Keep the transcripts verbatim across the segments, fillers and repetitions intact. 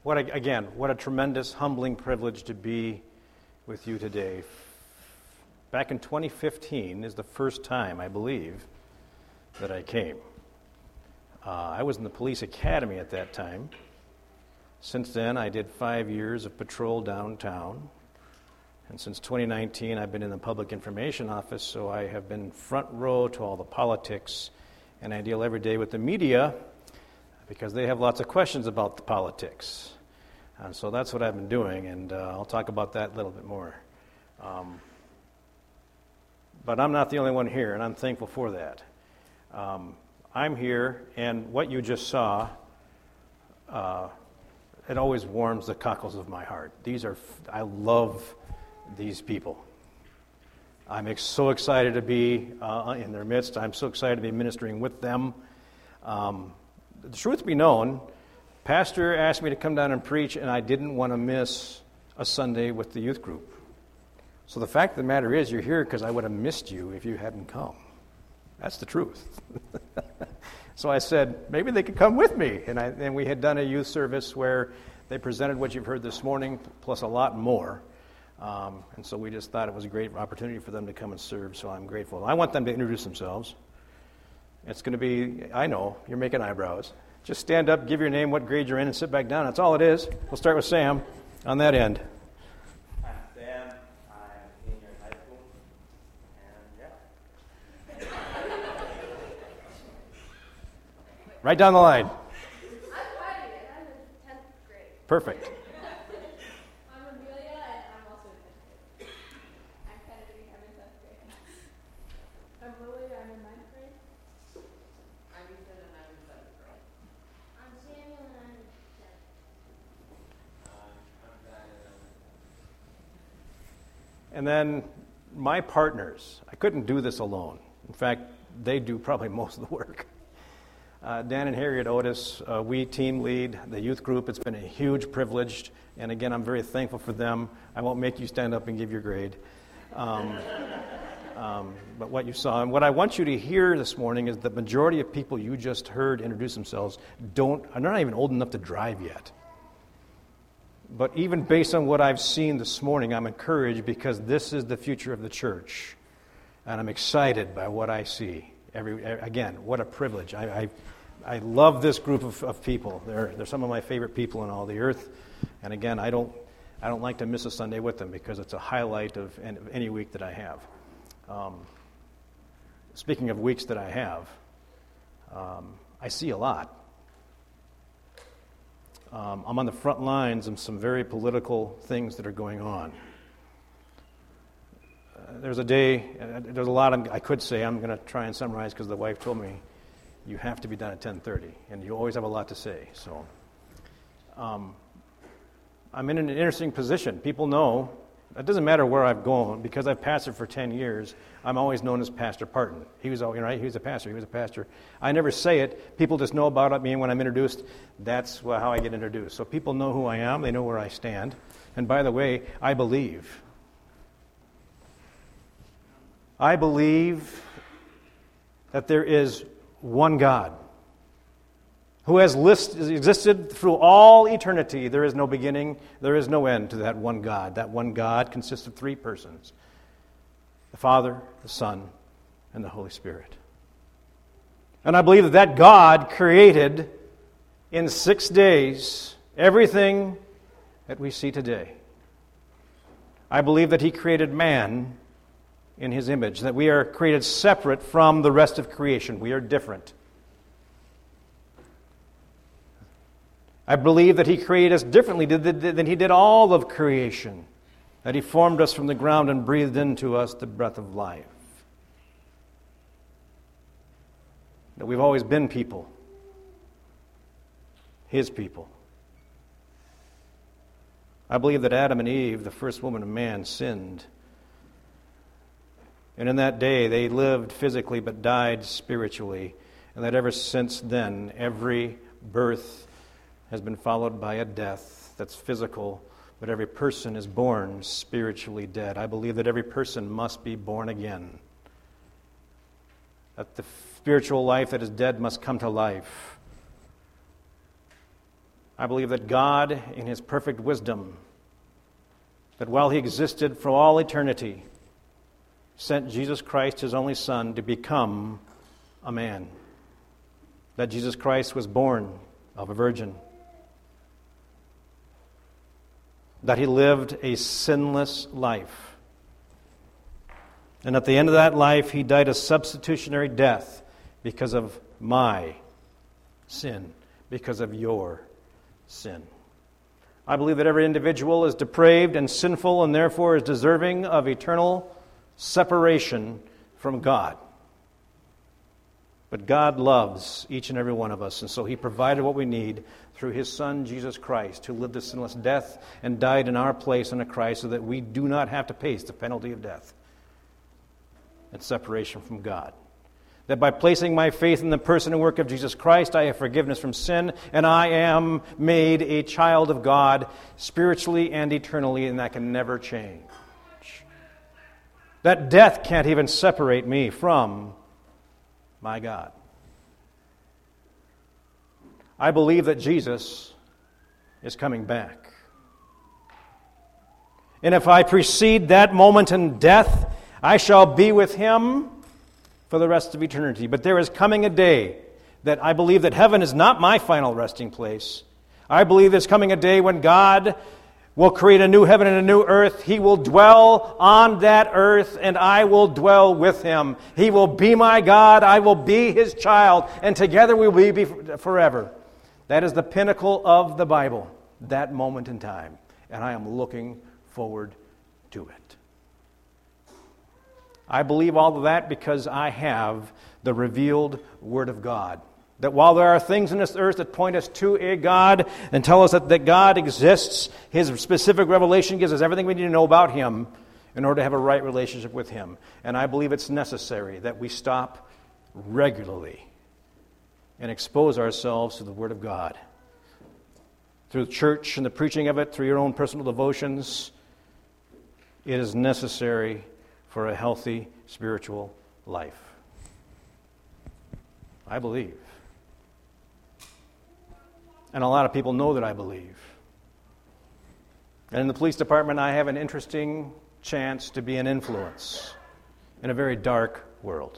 What a, again, what a tremendous, humbling privilege to be with you today. Back in twenty fifteen is the first time, I believe, that I came. Uh, I was in the police academy at that time. Since then, I did five years of patrol downtown. And since twenty nineteen, I've been in the public information office, so I have been front row to all the politics, and I deal every day with the media because they have lots of questions about the politics. And so that's what I've been doing, and uh, I'll talk about that a little bit more. Um, but I'm not the only one here, and I'm thankful for that. Um, I'm here, and what you just saw, uh, it always warms the cockles of my heart. These are, I love these people. I'm ex- so excited to be uh, in their midst. I'm so excited to be ministering with them. Um, the truth be known, Pastor asked me to come down and preach, and I didn't want to miss a Sunday with the youth group. So the fact of the matter is, you're here because I would have missed you if you hadn't come. That's the truth. So I said, maybe they could come with me. And, I, and we had done a youth service where they presented what you've heard this morning, plus a lot more. Um, and so we just thought it was a great opportunity for them to come and serve, so I'm grateful. I want them to introduce themselves. It's going to be, I know, you're making eyebrows. Just stand up, give your name, what grade you're in, and sit back down. That's all it is. We'll start with Sam on that end. I'm Sam. I'm a senior in high school. And yeah. Right down the line. I'm Patty, and I'm in tenth grade. Perfect. I'm Amelia, and I'm also in tenth grade. I'm Kennedy, I'm in tenth grade. I'm Lily, I'm in ninth grade. I'm Ethan, and I'm in seventh grade. I'm Samuel, and I'm in tenth. Um, I'm Ben, and I'm And then my partners. I couldn't do this alone. In fact, they do probably most of the work. Uh, Dan and Harriet Otis, uh, we team lead the youth group. It's been a huge privilege, and again, I'm very thankful for them. I won't make you stand up and give your grade. Um, um, but what you saw, and what I want you to hear this morning is the majority of people you just heard introduce themselves don't, are not even old enough to drive yet. But even based on what I've seen this morning, I'm encouraged because this is the future of the church, and I'm excited by what I see. Every, again, what a privilege. I, I, I love this group of, of people. They're, they're some of my favorite people on all the earth. And again, I don't, I don't like to miss a Sunday with them because it's a highlight of any week that I have. Um, speaking of weeks that I have, um, I see a lot. Um, I'm on the front lines of some very political things that are going on. There's a day, uh, there's a lot I'm, I could say. I'm going to try and summarize because the wife told me you have to be done at ten thirty, and you always have a lot to say. So um, I'm in an interesting position. People know, it doesn't matter where I've gone, because I've pastored for ten years, I'm always known as Pastor Parton. He was, you know, right? He was a pastor, he was a pastor. I never say it. People just know about me, and when I'm introduced, that's how I get introduced. So people know who I am, they know where I stand. And by the way, I believe. I believe that there is one God who has list, existed through all eternity. There is no beginning, there is no end to that one God. That one God consists of three persons: the Father, the Son, and the Holy Spirit. And I believe that that God created in six days everything that we see today. I believe that He created man in His image, that we are created separate from the rest of creation. We are different. I believe that He created us differently than He did all of creation, that He formed us from the ground and breathed into us the breath of life. That we've always been people, His people. I believe that Adam and Eve, the first woman and man, sinned. And in that day, they lived physically but died spiritually. And that ever since then, every birth has been followed by a death that's physical, but every person is born spiritually dead. I believe that every person must be born again. That the spiritual life that is dead must come to life. I believe that God, in His perfect wisdom, that while He existed for all eternity, sent Jesus Christ, His only Son, to become a man. That Jesus Christ was born of a virgin. That He lived a sinless life. And at the end of that life, He died a substitutionary death because of my sin, because of your sin. I believe that every individual is depraved and sinful and therefore is deserving of eternal separation from God. But God loves each and every one of us, and so He provided what we need through His Son, Jesus Christ, who lived a sinless death and died in our place on the cross so that we do not have to face the penalty of death and separation from God. That by placing my faith in the person and work of Jesus Christ, I have forgiveness from sin, and I am made a child of God spiritually and eternally, and that can never change. That death can't even separate me from my God. I believe that Jesus is coming back. And if I precede that moment in death, I shall be with Him for the rest of eternity. But there is coming a day that I believe that heaven is not my final resting place. I believe there's coming a day when God will create a new heaven and a new earth. He will dwell on that earth, and I will dwell with Him. He will be my God, I will be His child, and together we will be forever. That is the pinnacle of the Bible, that moment in time. And I am looking forward to it. I believe all of that because I have the revealed Word of God. That while there are things in this earth that point us to a God and tell us that, that God exists, His specific revelation gives us everything we need to know about Him in order to have a right relationship with Him. And I believe it's necessary that we stop regularly and expose ourselves to the Word of God. Through church and the preaching of it, through your own personal devotions, it is necessary for a healthy spiritual life. I believe. And a lot of people know that I believe. And in the police department, I have an interesting chance to be an influence in a very dark world.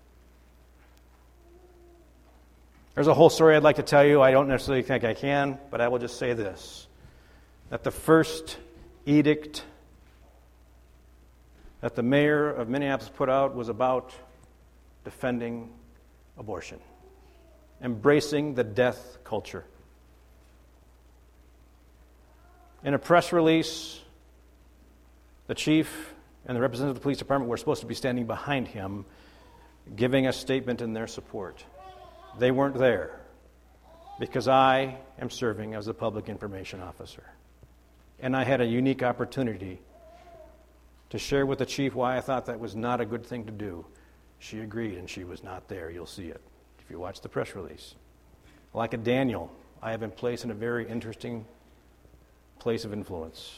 There's a whole story I'd like to tell you. I don't necessarily think I can, but I will just say this. That the first edict that the mayor of Minneapolis put out was about defending abortion, embracing the death culture. In a press release, the chief and the representative of the police department were supposed to be standing behind him, giving a statement in their support. They weren't there because I am serving as a public information officer. And I had a unique opportunity to share with the chief why I thought that was not a good thing to do. She agreed, and she was not there. You'll see it if you watch the press release. Like a Daniel, I have been placed in a very interesting place of influence.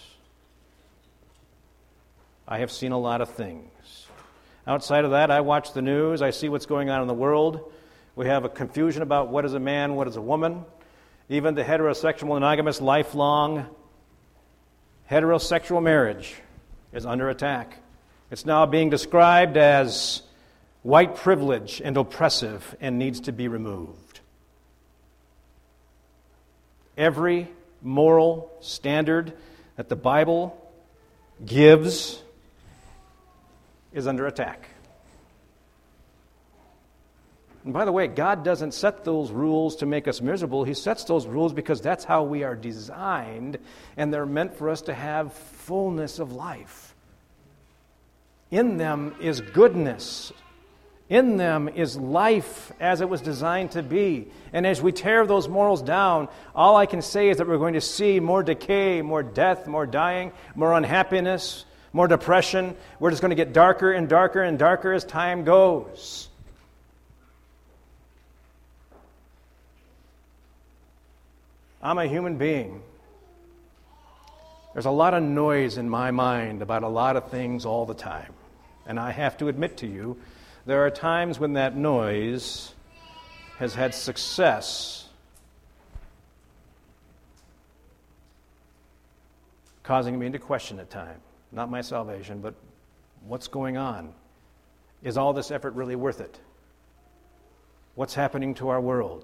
I have seen a lot of things. Outside of that, I watch the news. I see what's going on in the world. We have a confusion about what is a man, what is a woman. Even the heterosexual, monogamous, lifelong heterosexual marriage is under attack. It's now being described as white privilege and oppressive and needs to be removed. Every moral standard that the Bible gives is under attack. And by the way, God doesn't set those rules to make us miserable. He sets those rules because that's how we are designed, and they're meant for us to have fullness of life. In them is goodness. In them is life as it was designed to be. And as we tear those morals down, all I can say is that we're going to see more decay, more death, more dying, more unhappiness, more depression. We're just going to get darker and darker and darker as time goes. I'm a human being. There's a lot of noise in my mind about a lot of things all the time. And I have to admit to you, there are times when that noise has had success causing me to question at times. Not my salvation, but what's going on? Is all this effort really worth it? What's happening to our world?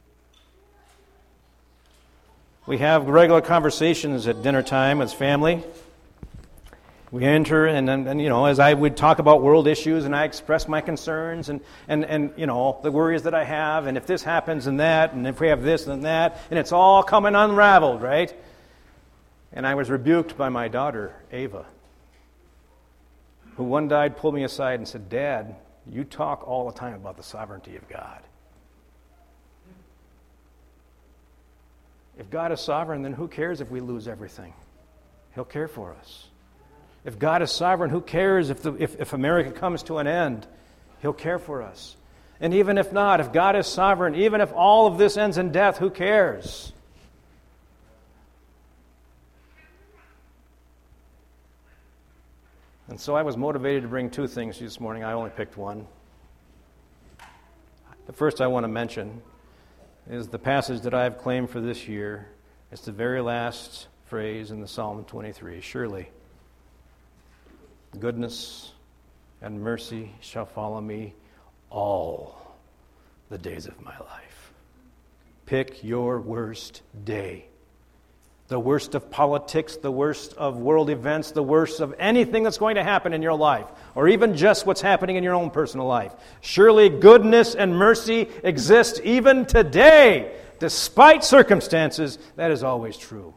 We have regular conversations at dinner time as family. We enter, and, and, and you know, as I would talk about world issues, and I express my concerns, and, and, and you know, the worries that I have, and if this happens and that, and if we have this and that, and it's all coming unraveled, right? And I was rebuked by my daughter, Ava, who one day pulled me aside and said, "Dad, you talk all the time about the sovereignty of God. If God is sovereign, then who cares if we lose everything? He'll care for us. If God is sovereign, who cares if, the, if, if America comes to an end? He'll care for us. And even if not, if God is sovereign, even if all of this ends in death, who cares?" And so I was motivated to bring two things to you this morning. I only picked one. The first I want to mention is the passage that I have claimed for this year. It's the very last phrase in the Psalm twenty-three. "Surely goodness and mercy shall follow me all the days of my life." Pick your worst day. The worst of politics, the worst of world events, the worst of anything that's going to happen in your life, or even just what's happening in your own personal life. Surely goodness and mercy exist even today, despite circumstances. That is always true.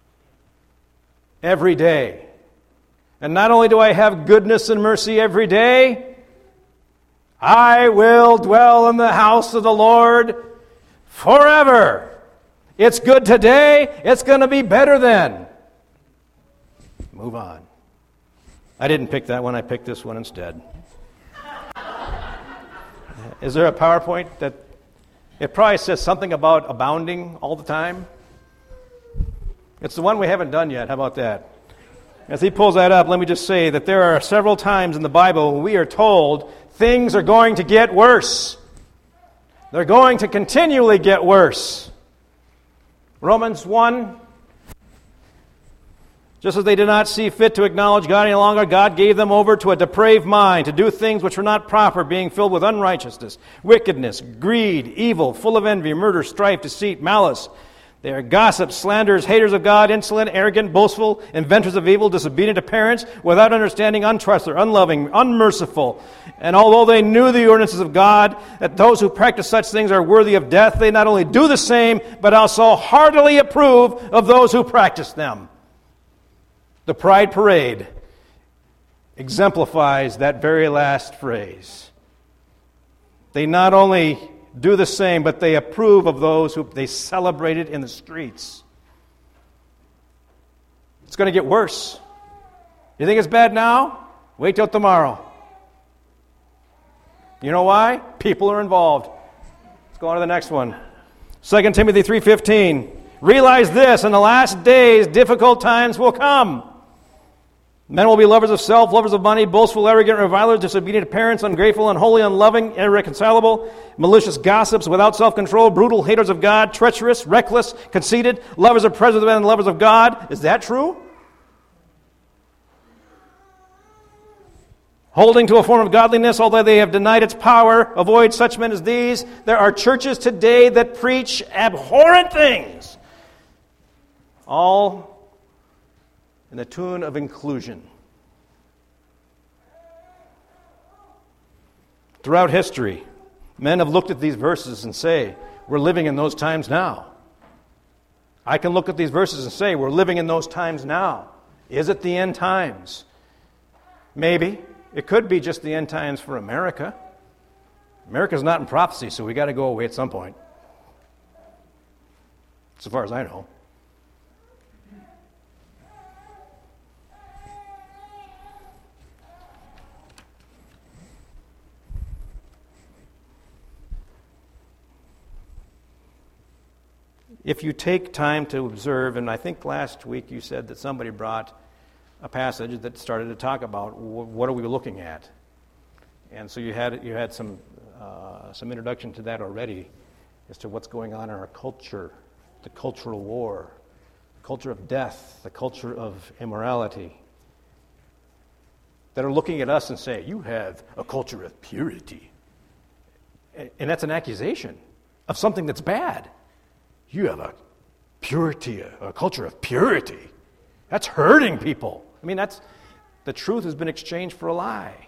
Every day. And not only do I have goodness and mercy every day, I will dwell in the house of the Lord forever. It's good today, it's going to be better then. Move on. I didn't pick that one, I picked this one instead. Is there a PowerPoint that it probably says something about abounding all the time? It's the one we haven't done yet. How about that? As he pulls that up, let me just say that there are several times in the Bible when we are told things are going to get worse. They're going to continually get worse. Romans one, just as they did not see fit to acknowledge God any longer, God gave them over to a depraved mind to do things which were not proper, being filled with unrighteousness, wickedness, greed, evil, full of envy, murder, strife, deceit, malice. They are gossips, slanderers, haters of God, insolent, arrogant, boastful, inventors of evil, disobedient to parents, without understanding, untrustworthy, unloving, unmerciful. And although they knew the ordinances of God, that those who practice such things are worthy of death, they not only do the same, but also heartily approve of those who practice them. The Pride Parade exemplifies that very last phrase. They not only do the same, but they approve of those who they celebrated in the streets. It's going to get worse. You think it's bad now? Wait till tomorrow. You know why? People are involved. Let's go on to the next one. Second Timothy three fifteen. "Realize this, in the last days difficult times will come. Men will be lovers of self, lovers of money, boastful, arrogant, revilers, disobedient to parents, ungrateful, unholy, unloving, irreconcilable, malicious gossips, without self-control, brutal, haters of God, treacherous, reckless, conceited, lovers of pleasure and lovers of God." Is that true? "Holding to a form of godliness, although they have denied its power, avoid such men as these." There are churches today that preach abhorrent things, all in the tune of inclusion. Throughout history, men have looked at these verses and say, we're living in those times now. I can look at these verses and say, we're living in those times now. Is it the end times? Maybe. It could be just the end times for America. America's not in prophecy, so we got to go away at some point. So far as I know. If you take time to observe, and I think last week you said that somebody brought a passage that started to talk about what are we looking at, and so you had you had some uh, some introduction to that already, as to what's going on in our culture, the cultural war, culture of death, the culture of immorality, that are looking at us and say, you have a culture of purity. And that's an accusation of something that's bad. You have a purity, a culture of purity. That's hurting people. I mean, that's the truth has been exchanged for a lie.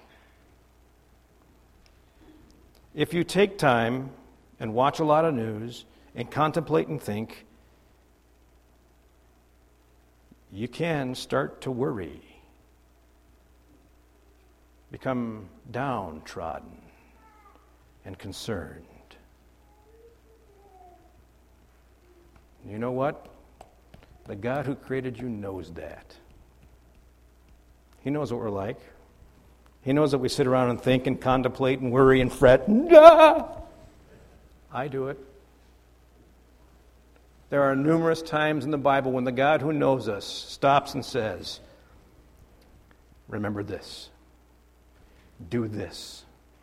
If you take time and watch a lot of news and contemplate and think, you can start to worry, become downtrodden and concerned. You know what? The God who created you knows that. He knows what we're like. He knows that we sit around and think and contemplate and worry and fret. Ah! I do it. There are numerous times in the Bible when the God who knows us stops and says, remember this. Do this.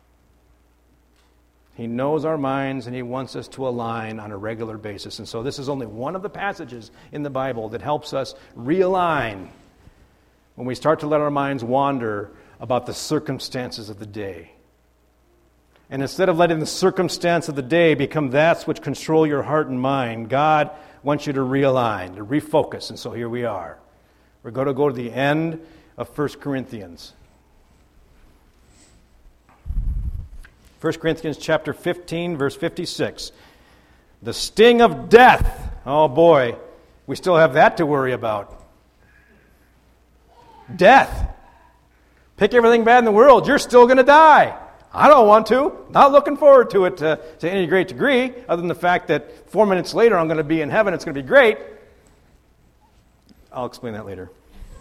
He knows our minds and He wants us to align on a regular basis. And so this is only one of the passages in the Bible that helps us realign when we start to let our minds wander about the circumstances of the day. And instead of letting the circumstance of the day become that which control your heart and mind, God wants you to realign, to refocus. And so here we are. We're going to go to the end of First Corinthians. First Corinthians chapter fifteen, verse fifty-six. The sting of death. Oh boy, we still have that to worry about. Death. Pick everything bad in the world. You're still going to die. I don't want to. Not looking forward to it to, to any great degree, other than the fact that four minutes later I'm going to be in heaven. It's going to be great. I'll explain that later.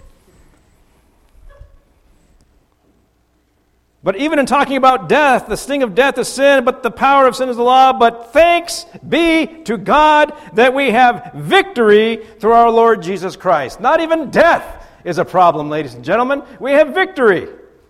But even in talking about death, the sting of death is sin, but the power of sin is the law. But thanks be to God that we have victory through our Lord Jesus Christ. Not even death is a problem, ladies and gentlemen. We have victory.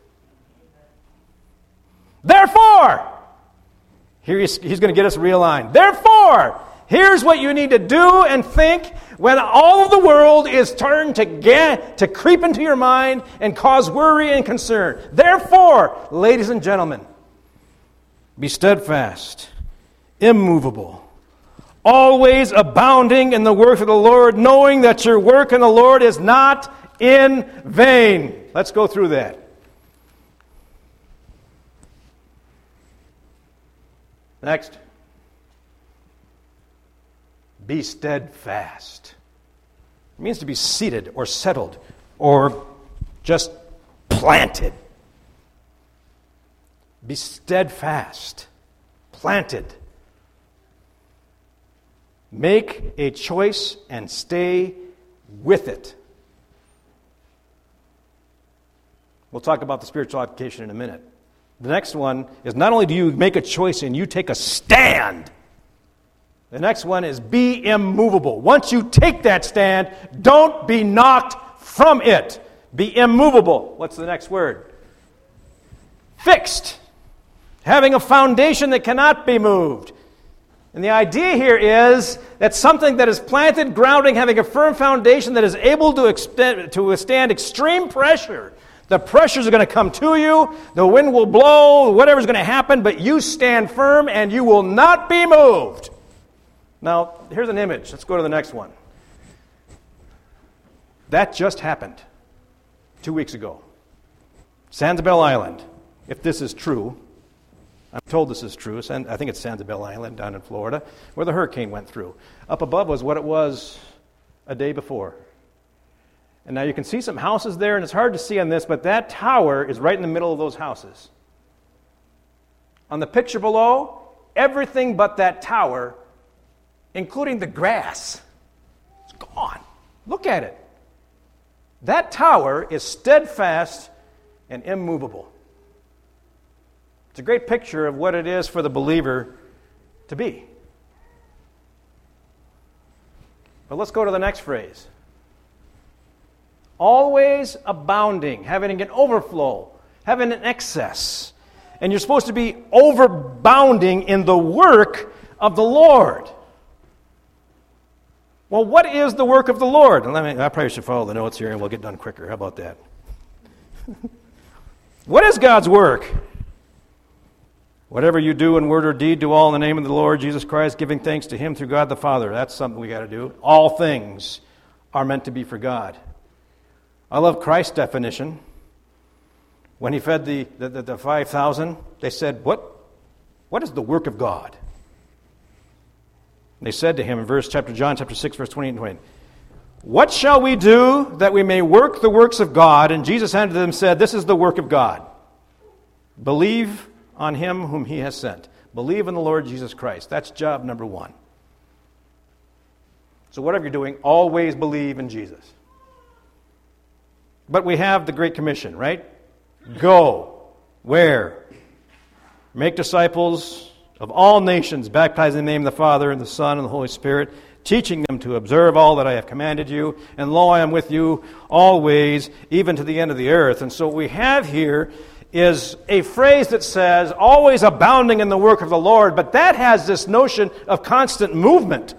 Therefore, here he's, he's going to get us realigned. Therefore, here's what you need to do and think when all of the world is turned to get, to creep into your mind and cause worry and concern. Therefore, ladies and gentlemen, be steadfast, immovable, always abounding in the work of the Lord, knowing that your work in the Lord is not in vain. Let's go through that. Next. Be steadfast. It means to be seated or settled or just planted. Be steadfast, planted. Make a choice and stay with it. We'll talk about the spiritual application in a minute. The next one is not only do you make a choice and you take a stand. The next one is be immovable. Once you take that stand, don't be knocked from it. Be immovable. What's the next word? Fixed. Having a foundation that cannot be moved. And the idea here is that something that is planted, grounding, having a firm foundation that is able to, extend, to withstand extreme pressure. The pressures are going to come to you. The wind will blow. Whatever's going to happen. But you stand firm and you will not be moved. Now, here's an image. Let's go to the next one. That just happened two weeks ago. Sanibel Island, if this is true, I'm told this is true. I think it's Sanibel Island down in Florida, where the hurricane went through. Up above was what it was a day before. And now you can see some houses there, and it's hard to see on this, but that tower is right in the middle of those houses. On the picture below, everything but that tower, including the grass, it's gone. Look at it. That tower is steadfast and immovable. It's a great picture of what it is for the believer to be. But let's go to the next phrase. Always abounding, having an overflow, having an excess. And you're supposed to be overbounding in the work of the Lord. Well, what is the work of the Lord? Let me, I probably should follow the notes here and we'll get done quicker. How about that? What is God's work? Whatever you do in word or deed, do all in the name of the Lord Jesus Christ, giving thanks to Him through God the Father. That's something we got to do. All things are meant to be for God. I love Christ's definition. When He fed the, the, the, the five thousand, they said, what, what is the work of God? They said to Him in verse chapter John chapter six, verse twenty and twenty, what shall we do that we may work the works of God? And Jesus answered them and said, this is the work of God. Believe on Him whom He has sent. Believe in the Lord Jesus Christ. That's job number one. So whatever you're doing, always believe in Jesus. But we have the Great Commission, right? Go. Where? Make disciples of all nations, baptizing in the name of the Father and the Son and the Holy Spirit, teaching them to observe all that I have commanded you. And lo, I am with you always, even to the end of the earth. And so what we have here is a phrase that says, always abounding in the work of the Lord, but that has this notion of constant movement.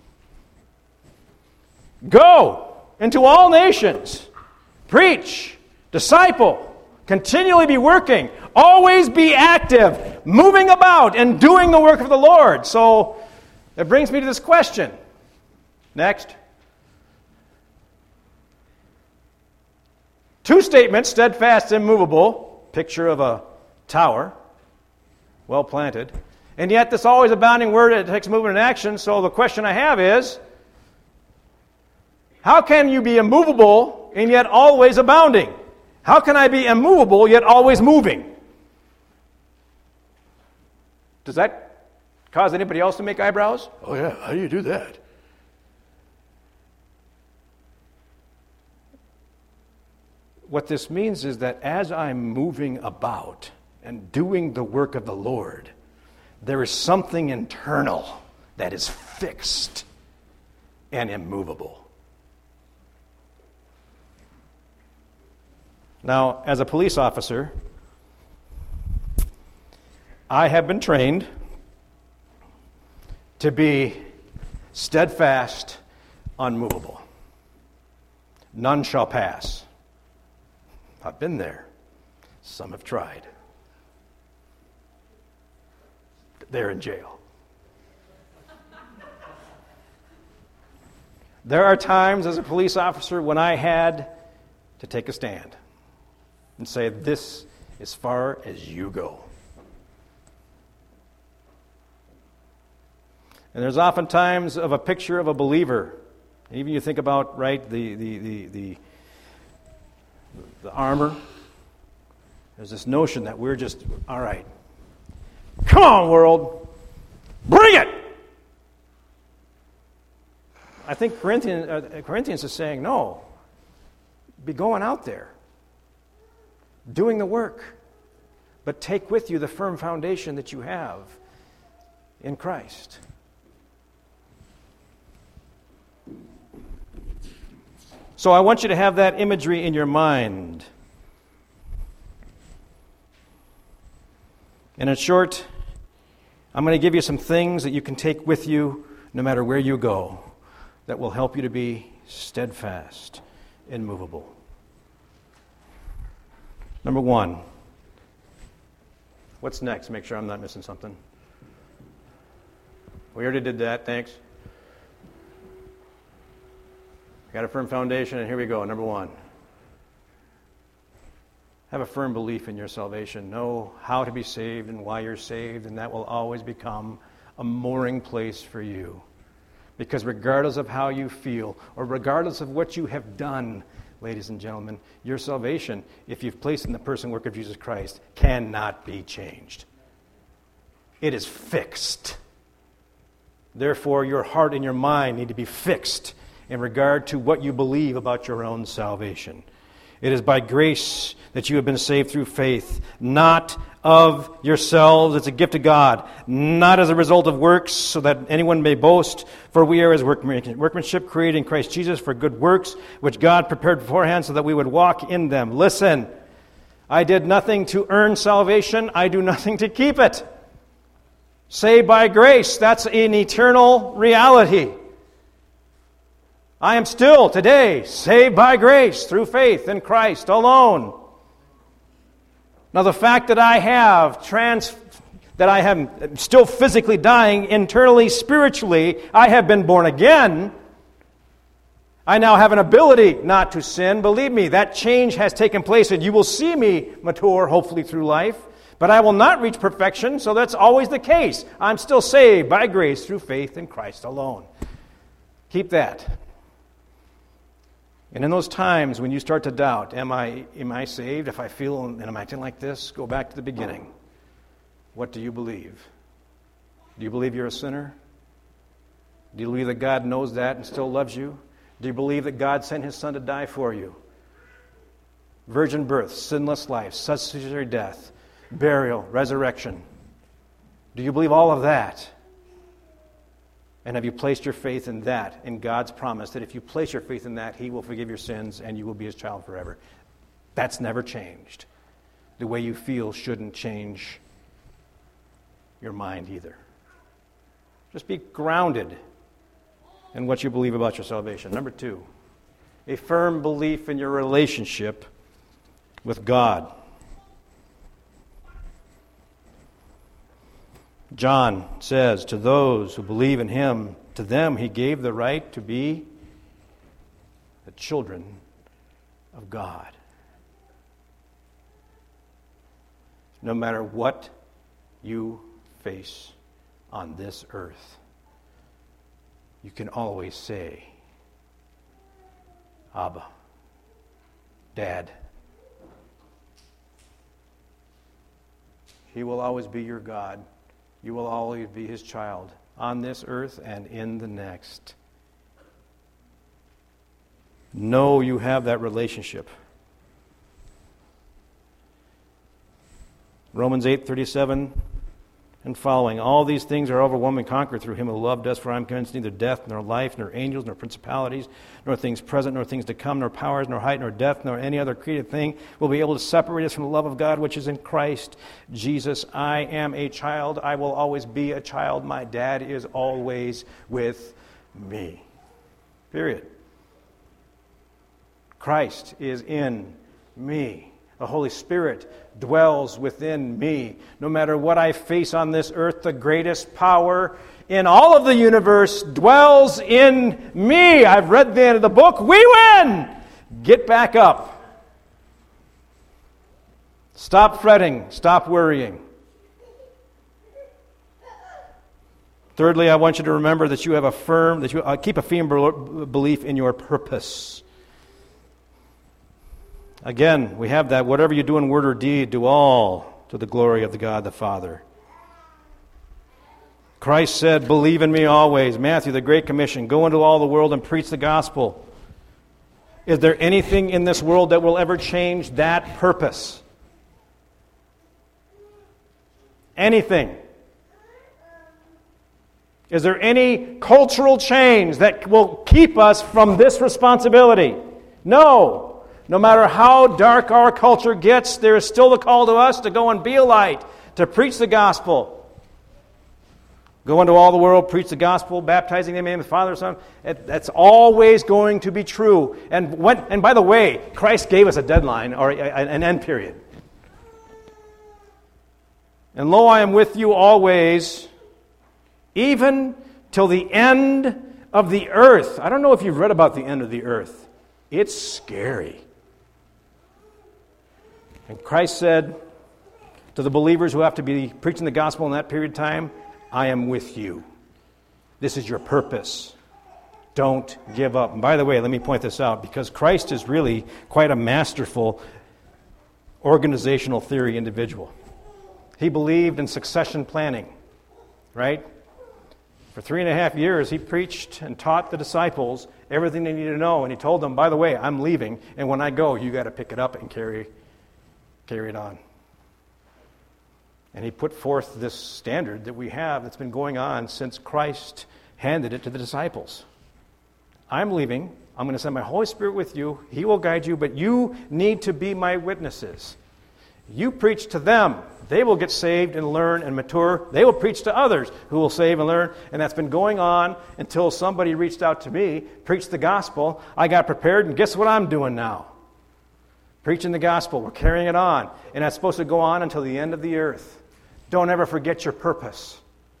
Go into all nations, preach, disciple, continually be working, always be active, moving about and doing the work of the Lord. So that brings me to this question. Next. Two statements, steadfast and immovable, picture of a tower, well planted. And yet this always abounding word, it takes movement and action. So the question I have is, how can you be immovable and yet always abounding? How can I be immovable yet always moving? Does that cause anybody else to make eyebrows? Oh yeah, how do you do that? What this means is that as I'm moving about and doing the work of the Lord, there is something internal that is fixed and immovable. Now, as a police officer, I have been trained to be steadfast, unmovable. None shall pass. I've been there. Some have tried. They're in jail. There are times as a police officer when I had to take a stand and say, this as far as you go. And there's often times of a picture of a believer. Even you think about, right, the the the the, the armor. There's this notion that we're just, all right, come on, world, bring it! I think Corinthians, uh, Corinthians is saying, no, be going out there, doing the work, but take with you the firm foundation that you have in Christ. So I want you to have that imagery in your mind. And in short, I'm going to give you some things that you can take with you no matter where you go that will help you to be steadfast, immovable. Number one. What's next? Make sure I'm not missing something. We already did that. Thanks. Got a firm foundation, and here we go. Number one. Have a firm belief in your salvation. Know how to be saved and why you're saved, and that will always become a mooring place for you. Because regardless of how you feel, or regardless of what you have done, ladies and gentlemen, your salvation, if you've placed in the person and work of Jesus Christ, cannot be changed. It is fixed. Therefore, your heart and your mind need to be fixed in regard to what you believe about your own salvation. It is by grace that you have been saved through faith, not of yourselves. It's a gift of God, not as a result of works, so that anyone may boast. For we are His workmanship, created in Christ Jesus for good works, which God prepared beforehand so that we would walk in them. Listen, I did nothing to earn salvation. I do nothing to keep it. Saved by grace, that's an eternal reality. I am still today saved by grace through faith in Christ alone. Now the fact that I have trans that I am still physically dying, internally, spiritually, I have been born again. I now have an ability not to sin. Believe me, that change has taken place, and you will see me mature, hopefully, through life. But I will not reach perfection, so that's always the case. I'm still saved by grace through faith in Christ alone. Keep that. And in those times when you start to doubt, am I, am I saved? If I feel and I'm acting like this, go back to the beginning. What do you believe? Do you believe you're a sinner? Do you believe that God knows that and still loves you? Do you believe that God sent His Son to die for you? Virgin birth, sinless life, substitutionary death, burial, resurrection. Do you believe all of that? And have you placed your faith in that, in God's promise, that if you place your faith in that, He will forgive your sins and you will be His child forever? That's never changed. The way you feel shouldn't change your mind either. Just be grounded in what you believe about your salvation. Number two, a firm belief in your relationship with God. John says, to those who believe in Him, to them He gave the right to be the children of God. No matter what you face on this earth, you can always say, Abba, Dad. He will always be your God. You will always be His child on this earth and in the next. Know you have that relationship. Romans eight thirty-seven and following. All these things are overwhelming and conquered through Him who loved us, for I am convinced neither death, nor life, nor angels, nor principalities, nor things present, nor things to come, nor powers, nor height, nor depth, nor any other created thing will be able to separate us from the love of God which is in Christ Jesus. I am a child. I will always be a child. My dad is always with me. Period. Christ is in me. The Holy Spirit dwells within me. No matter what I face on this earth, the greatest power in all of the universe dwells in me. I've read the end of the book. We win! Get back up. Stop fretting. Stop worrying. Thirdly, I want you to remember that you have a firm, that you uh, keep a firm belief in your purpose. Again, we have that. Whatever you do in word or deed, do all to the glory of the God the Father. Christ said, believe in me always. Matthew, the Great Commission, go into all the world and preach the gospel. Is there anything in this world that will ever change that purpose? Anything? Is there any cultural change that will keep us from this responsibility? No. No matter how dark our culture gets, there is still the call to us to go and be a light, to preach the gospel. Go into all the world, preach the gospel, baptizing them in the name of the Father and Son. It, that's always going to be true. And when, and by the way, Christ gave us a deadline or a, an end period. And lo, I am with you always, even till the end of the earth. I don't know if you've read about the end of the earth. It's scary. And Christ said to the believers who have to be preaching the gospel in that period of time, I am with you. This is your purpose. Don't give up. And by the way, let me point this out, because Christ is really quite a masterful organizational theory individual. He believed in succession planning, right? For three and a half years, he preached and taught the disciples everything they needed to know. And he told them, by the way, I'm leaving, and when I go, you got to pick it up and carry, carry it on. And he put forth this standard that we have that's been going on since Christ handed it to the disciples. I'm leaving. I'm going to send my Holy Spirit with you. He will guide you, but you need to be my witnesses. You preach to them. They will get saved and learn and mature. They will preach to others who will save and learn. And that's been going on until somebody reached out to me, preached the gospel. I got prepared, and guess what I'm doing now? Preaching the gospel. We're carrying it on. And that's supposed to go on until the end of the earth. Don't ever forget your purpose.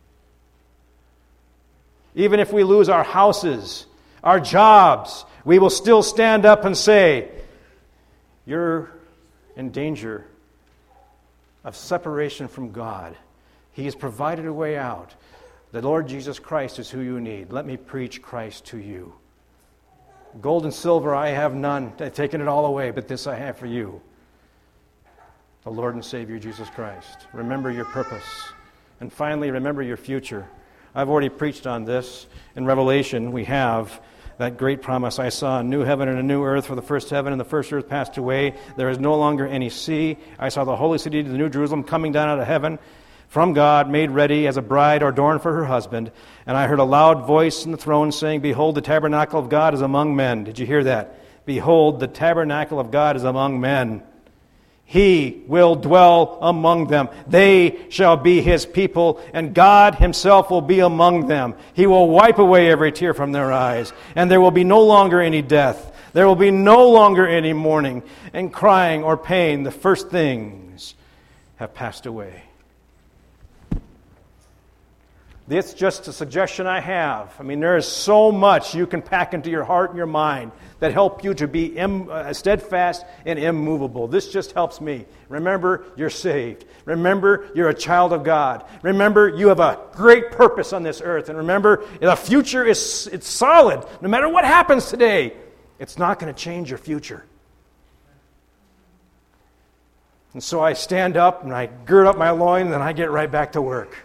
Even if we lose our houses, our jobs, we will still stand up and say, you're in danger of separation from God. He has provided a way out. The Lord Jesus Christ is who you need. Let me preach Christ to you. Gold and silver I have none. I've taken it all away, but this I have for you. The Lord and Savior Jesus Christ. Remember your purpose. And finally, remember your future. I've already preached on this. In Revelation, we have that great promise. I saw a new heaven and a new earth, for the first heaven and the first earth passed away. There is no longer any sea. I saw the holy city, the new Jerusalem, coming down out of heaven from God, made ready as a bride adorned for her husband. And I heard a loud voice in the throne saying, behold, the tabernacle of God is among men. Did you hear that? Behold, the tabernacle of God is among men. He will dwell among them. They shall be His people, and God Himself will be among them. He will wipe away every tear from their eyes, and there will be no longer any death. There will be no longer any mourning and crying or pain. The first things have passed away. It's just a suggestion I have. I mean, there is so much you can pack into your heart and your mind that help you to be im- uh, steadfast and immovable. This just helps me. Remember, you're saved. Remember, you're a child of God. Remember, you have a great purpose on this earth. And remember, the future is it's solid. No matter what happens today, it's not going to change your future. And so I stand up and I gird up my loins and I get right back to work.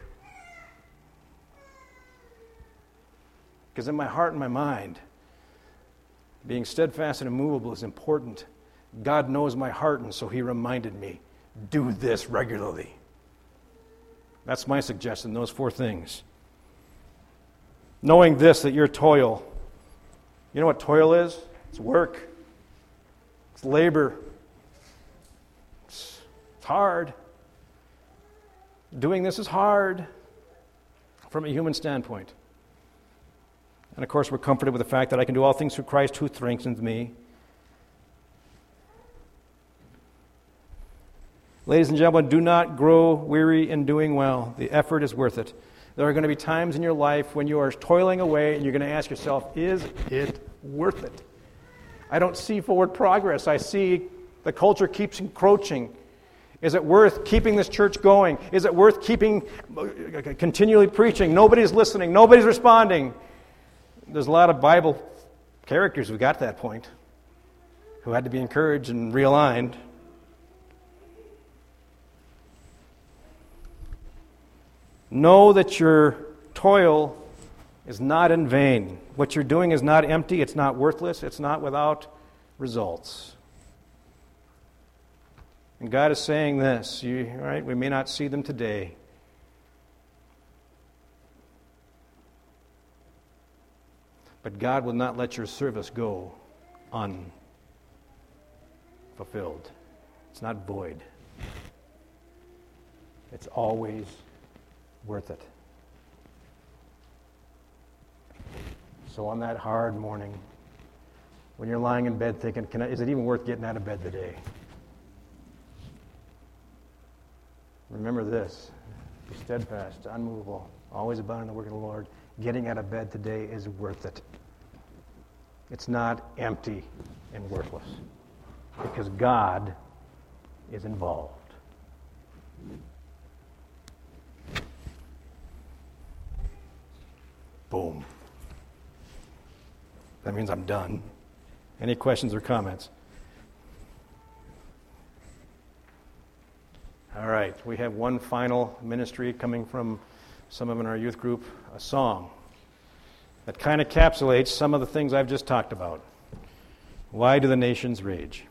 Because in my heart and my mind, being steadfast and immovable is important. God knows my heart, and so He reminded me, do this regularly. That's my suggestion, those four things. Knowing this, that your toil, you know what toil is? It's work. It's labor. It's, it's hard. Doing this is hard from a human standpoint. And of course, we're comforted with the fact that I can do all things through Christ who strengthens me. Ladies and gentlemen, do not grow weary in doing well. The effort is worth it. There are going to be times in your life when you are toiling away and you're going to ask yourself, is it worth it? I don't see forward progress. I see the culture keeps encroaching. Is it worth keeping this church going? Is it worth keeping, continually preaching? Nobody's listening. Nobody's responding. There's a lot of Bible characters who got to that point, who had to be encouraged and realigned. Know that your toil is not in vain. What you're doing is not empty, it's not worthless, it's not without results. And God is saying this, you, right? We may not see them today. But God will not let your service go unfulfilled. It's not void. It's always worth it. So on that hard morning, when you're lying in bed thinking, Can I, is it even worth getting out of bed today? Remember this. Be steadfast, unmovable, always abounding in the work of the Lord. Getting out of bed today is worth it. It's not empty and worthless because God is involved. Boom. That means I'm done. Any questions or comments? All right, we have one final ministry coming from some of them in our youth group, a song that kind of encapsulates some of the things I've just talked about. Why do the nations rage?